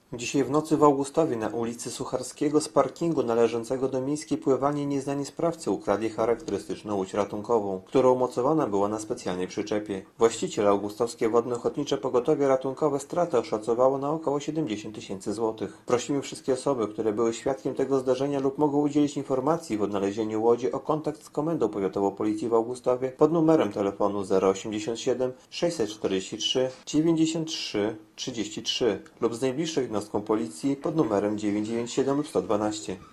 Dzisiaj w nocy w Augustowie na ulicy Sucharskiego z parkingu należącego do miejskiej pływalni nieznani sprawcy ukradli charakterystyczną łódź ratunkową, która umocowana była na specjalnej przyczepie. Właściciel Augustowskie Wodne Ochotnicze Pogotowie Ratunkowe stratę oszacowało na około 70 000 złotych. Prosimy wszystkie osoby, które były świadkiem tego zdarzenia lub mogą udzielić informacji w odnalezieniu łodzi o kontakt z Komendą Powiatową Policji w Augustowie pod numerem telefonu 087 643 93 33 lub z najbliższą jednostką policji pod numerem 997 lub 112.